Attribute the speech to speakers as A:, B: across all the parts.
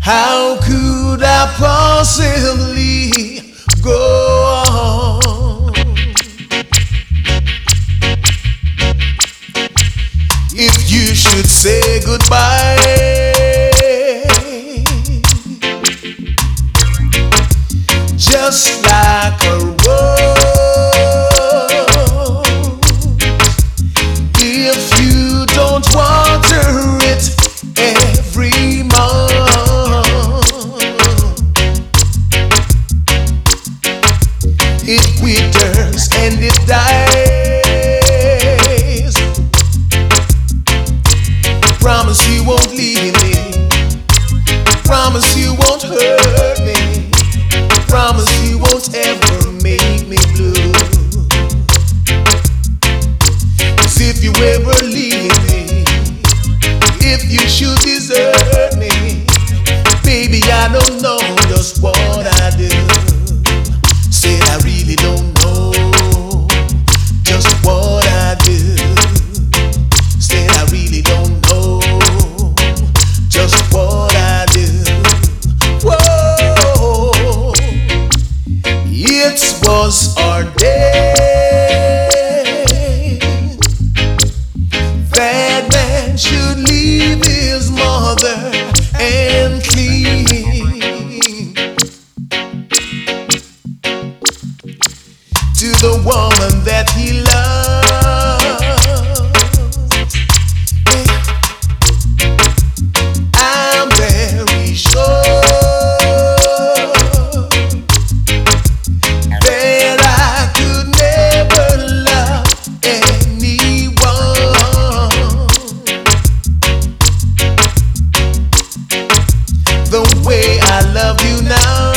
A: How could I possibly go on if you should say goodbye? Just like a rose, if you don't water it every month, it withers and it dies. Promise you won't leave me. Promise you won't hurt me. Promise you won't ever make me blue. 'Cause if you ever leave me, if you should desert me, baby, I don't know just what I do. Said I really don't know just what I do. Said I really don't know just what I do. Whoa, it was our day. That man should leave his mother and cleave to the woman that he loves. I'm very sure that I could never love anyone the way I love you now.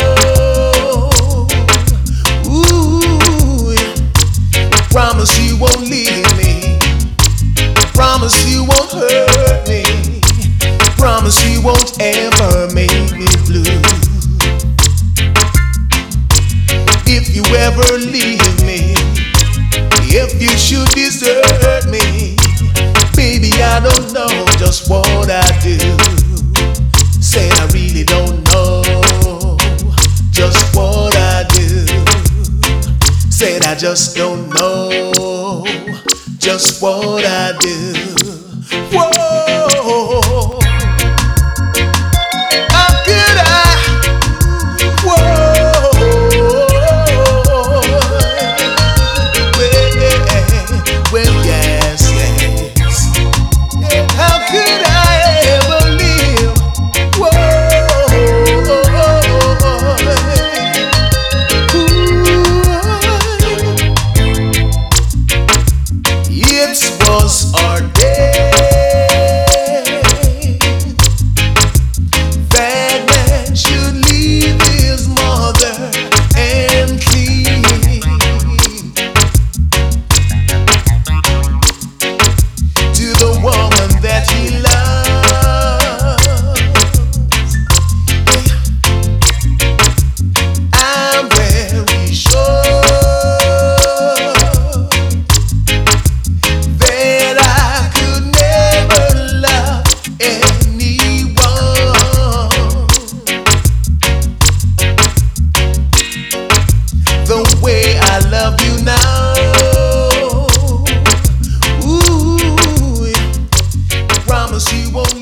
A: Ooh, promise you won't leave me. Promise you won't hurt me. Promise you won't ever make me blue. If you ever leave me, if you should desert me, baby, I don't know just what I do. Said I really don't know just what I do. Said I just don't know just what I do. Whoa, how could I? Whoa, well, yes, yes. How could I ever live? Whoa, it was our day. That man should leave his mother and cleave to the woman that he loves. I'm very sure that I could never love anyone the way I love you now. Ooh, promise you won't